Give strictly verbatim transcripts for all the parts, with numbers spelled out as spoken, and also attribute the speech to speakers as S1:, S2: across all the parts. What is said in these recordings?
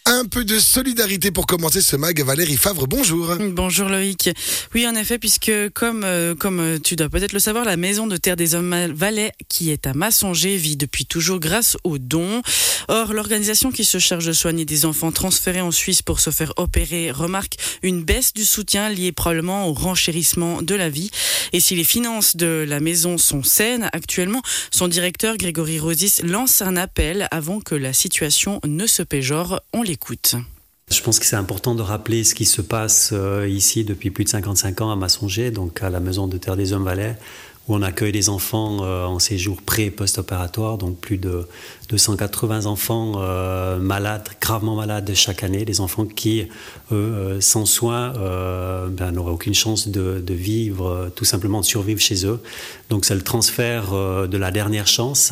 S1: Un peu de solidarité pour commencer ce mag. Valérie Favre, bonjour.
S2: Bonjour Loïc. Oui, en effet, puisque comme euh, comme tu dois peut-être le savoir, la maison de terre des hommes Valais, qui est à Massonger, vit depuis toujours grâce aux dons. Or, l'organisation qui se charge de soigner des enfants transférés en Suisse pour se faire opérer remarque une baisse du soutien liée probablement au renchérissement de la vie. Et si les finances de la maison sont saines actuellement, son directeur Grégory Rosis lance un appel avant que la situation ne se péjore. On l'écoute.
S3: Je pense que c'est important de rappeler ce qui se passe euh, ici depuis plus de cinquante-cinq ans à Massonger, donc à la maison de terre des hommes Valais, où on accueille des enfants euh, en séjour pré- et post-opératoire, donc plus de deux cent quatre-vingts enfants euh, malades, gravement malades chaque année, des enfants qui, eux, euh, sans soins, euh, ben, n'auraient aucune chance de, de vivre, euh, tout simplement de survivre chez eux. Donc c'est le transfert euh, de la dernière chance.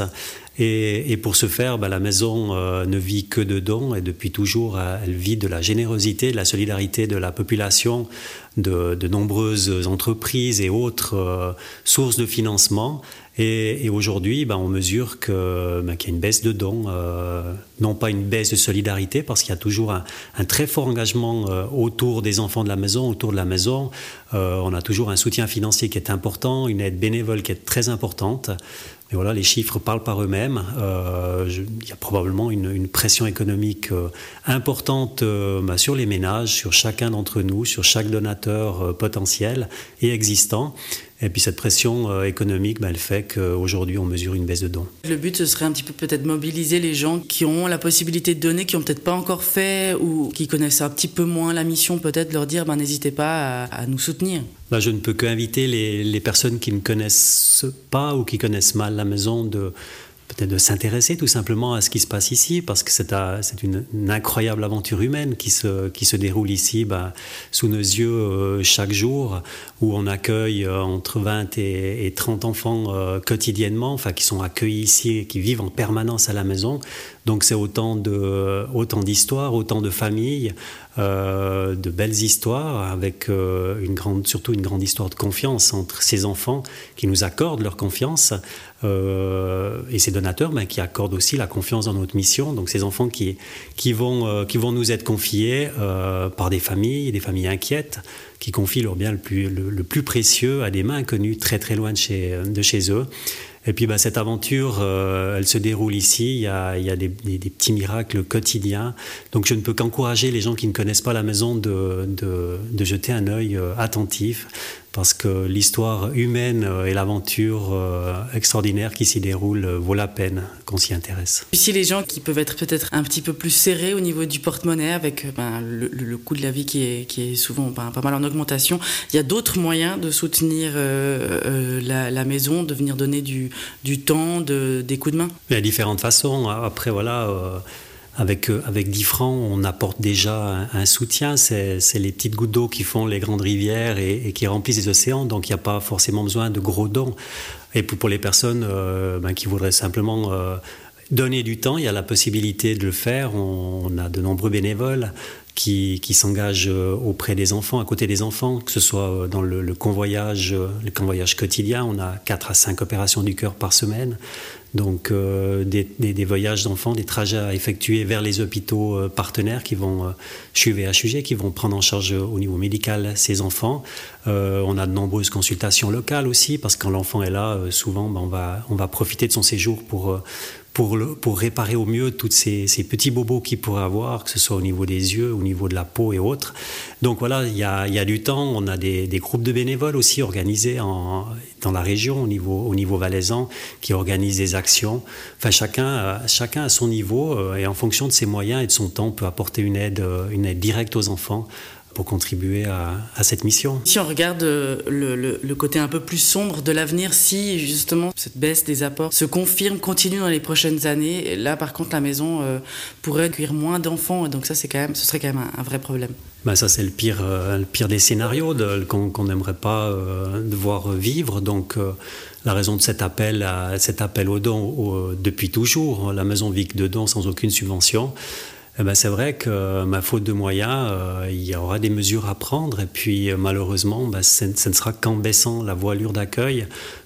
S3: Et, et pour ce faire, bah, la maison euh, ne vit que de dons et depuis toujours, euh, elle vit de la générosité, de la solidarité de la population, de, de nombreuses entreprises et autres euh, sources de financement. Et, et aujourd'hui, bah, on mesure que, bah, qu'il y a une baisse de dons, euh, non pas une baisse de solidarité, parce qu'il y a toujours un, un très fort engagement euh, autour des enfants de la maison, autour de la maison. Euh, on a toujours un soutien financier qui est important, une aide bénévole qui est très importante. Mais voilà, les chiffres parlent par eux-mêmes. Euh, je, il y a probablement une, une pression économique euh, importante euh, bah, sur les ménages, sur chacun d'entre nous, sur chaque donateur euh, potentiel et existant. Et puis cette pression euh, économique, bah, elle fait qu'aujourd'hui, on mesure une baisse de dons.
S2: Le but, ce serait un petit peu peut-être mobiliser les gens qui ont la possibilité de donner, qui n'ont peut-être pas encore fait ou qui connaissent un petit peu moins la mission, peut-être leur dire bah, n'hésitez pas à, à nous soutenir.
S3: Bah, je ne peux qu'inviter les, les personnes qui ne connaissent pas ou qui connaissent mal la maison de peut-être de s'intéresser tout simplement à ce qui se passe ici, parce que c'est, à, c'est une, une incroyable aventure humaine qui se, qui se déroule ici bah, sous nos yeux euh, chaque jour, où on accueille euh, entre vingt et, et trente enfants euh, quotidiennement, enfin, qui sont accueillis ici et qui vivent en permanence à la maison. Donc c'est autant, de, autant d'histoires, autant de familles, euh, de belles histoires, avec euh, une grande, surtout une grande histoire de confiance entre ces enfants qui nous accordent leur confiance euh, et ces donateurs ben, qui accordent aussi la confiance dans notre mission. Donc ces enfants qui, qui, vont, euh, qui vont nous être confiés euh, par des familles, des familles inquiètes, qui confient leur bien le plus, le, le plus précieux à des mains inconnues très très loin de chez, de chez eux. Et puis bah, cette aventure, euh, elle se déroule ici, il y a, il y a des, des, des petits miracles quotidiens. Donc je ne peux qu'encourager les gens qui ne connaissent pas la maison de, de, de jeter un œil euh, attentif, parce que l'histoire humaine euh, et l'aventure euh, extraordinaire qui s'y déroule euh, vaut la peine qu'on s'y intéresse.
S2: Ici, les gens qui peuvent être peut-être un petit peu plus serrés au niveau du porte-monnaie, avec ben, le, le coût de la vie qui est, qui est souvent ben, pas mal en augmentation, il y a d'autres moyens de soutenir euh, euh, la, la maison, de venir donner du, du temps, de, des coups de main.
S3: Il y a différentes façons. Après, voilà... Euh, Avec, avec dix francs, on apporte déjà un, un soutien. C'est, c'est les petites gouttes d'eau qui font les grandes rivières et, et qui remplissent les océans. Donc, il n'y a pas forcément besoin de gros dons. Et pour, pour les personnes euh, ben, qui voudraient simplement euh, donner du temps, il y a la possibilité de le faire. On, on a de nombreux bénévoles qui, qui s'engagent auprès des enfants, à côté des enfants, que ce soit dans le, le convoyage, le convoyage quotidien. On a quatre à cinq opérations du cœur par semaine. Donc euh, des, des, des voyages d'enfants, des trajets à effectuer vers les hôpitaux euh, partenaires qui vont, euh, C H U V et H U G, qui vont prendre en charge euh, au niveau médical ces enfants. Euh, on a de nombreuses consultations locales aussi, parce que quand l'enfant est là, euh, souvent ben, on, va, on va profiter de son séjour pour... Euh, Pour, le, pour réparer au mieux tous ces, ces petits bobos qu'il pourrait avoir, que ce soit au niveau des yeux, au niveau de la peau et autres. Donc voilà, il y a, il y a du temps. On a des, des groupes de bénévoles aussi organisés en, dans la région, au niveau, au niveau valaisan, qui organisent des actions. Enfin, chacun, chacun à son niveau, et en fonction de ses moyens et de son temps, peut apporter une aide, une aide directe aux enfants pour contribuer à, à cette mission.
S2: Si on regarde le, le, le côté un peu plus sombre de l'avenir, si justement cette baisse des apports se confirme, continue dans les prochaines années, là par contre la maison euh, pourrait accueillir moins d'enfants, donc ça c'est quand même, ce serait quand même un, un vrai problème.
S3: Ben ça c'est le pire, euh, le pire des scénarios de, qu'on, qu'on n'aimerait pas euh, devoir vivre. Donc euh, la raison de cet appel, à, cet appel aux dons au, depuis toujours, la maison vit de dons sans aucune subvention. Eh ben, c'est vrai que, ma faute de moyens, euh, il y aura des mesures à prendre. Et puis, euh, malheureusement, ben, ce ne sera qu'en baissant la voilure d'accueil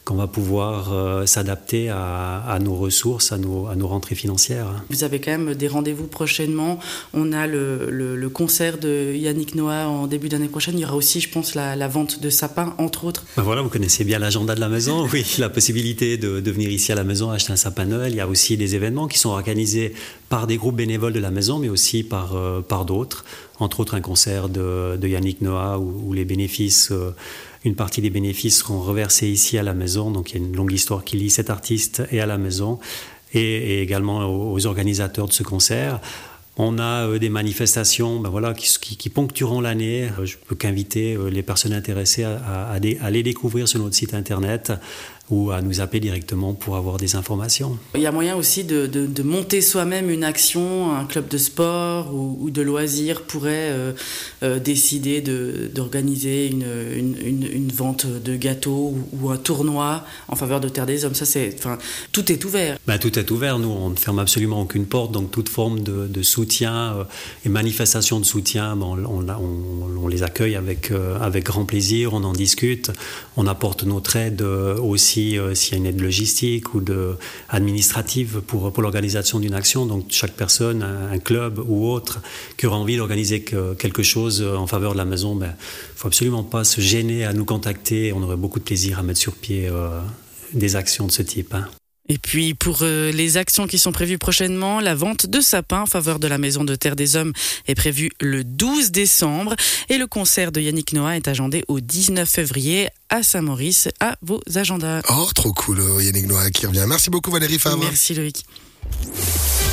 S3: qu'on va pouvoir euh, s'adapter à, à nos ressources, à nos, à nos rentrées financières.
S2: Vous avez quand même des rendez-vous prochainement. On a le, le, le concert de Yannick Noah en début d'année prochaine. Il y aura aussi, je pense, la, la vente de sapins, entre autres.
S3: Ben voilà, vous connaissez bien l'agenda de la maison. Oui, la possibilité de, de venir ici à la maison acheter un sapin de Noël. Il y a aussi des événements qui sont organisés par des groupes bénévoles de la maison, mais aussi par, euh, par d'autres. Entre autres, un concert de, de Yannick Noah où, où les bénéfices, euh, une partie des bénéfices seront reversés ici à la maison. Donc, il y a une longue histoire qui lie cet artiste et à la maison, et, et également aux, aux organisateurs de ce concert. On a euh, des manifestations ben voilà, qui, qui, qui ponctueront l'année. Je peux qu'inviter euh, les personnes intéressées à, à, à, dé, à les découvrir sur notre site internet ou à nous appeler directement pour avoir des informations.
S2: Il y a moyen aussi de, de, de monter soi-même une action, un club de sport ou, ou de loisirs pourrait euh, euh, décider de, d'organiser une, une, une, une vente de gâteaux ou, ou un tournoi en faveur de Terre des Hommes. Ça, c'est, enfin, tout est ouvert.
S3: Ben, tout est ouvert. Nous, on ne ferme absolument aucune porte. Donc, toute forme de, de soutien euh, et manifestation de soutien, ben, on, on, on, on les accueille avec, euh, avec grand plaisir. On en discute. On apporte notre aide euh, aussi Euh, s'il y a une aide logistique ou de, administrative pour, pour l'organisation d'une action. Donc chaque personne, un, un club ou autre, qui aura envie d'organiser que, quelque chose en faveur de la maison, il ben, ne faut absolument pas se gêner à nous contacter. On aurait beaucoup de plaisir à mettre sur pied euh, des actions de ce type. Hein.
S2: Et puis pour euh, les actions qui sont prévues prochainement, la vente de sapins en faveur de la Maison de Terre des Hommes est prévue le douze décembre et le concert de Yannick Noah est agendé au dix-neuf février à Saint-Maurice, à vos agendas.
S1: Oh, trop cool, Yannick Noah qui revient. Merci beaucoup Valérie Favre.
S2: Merci Loïc.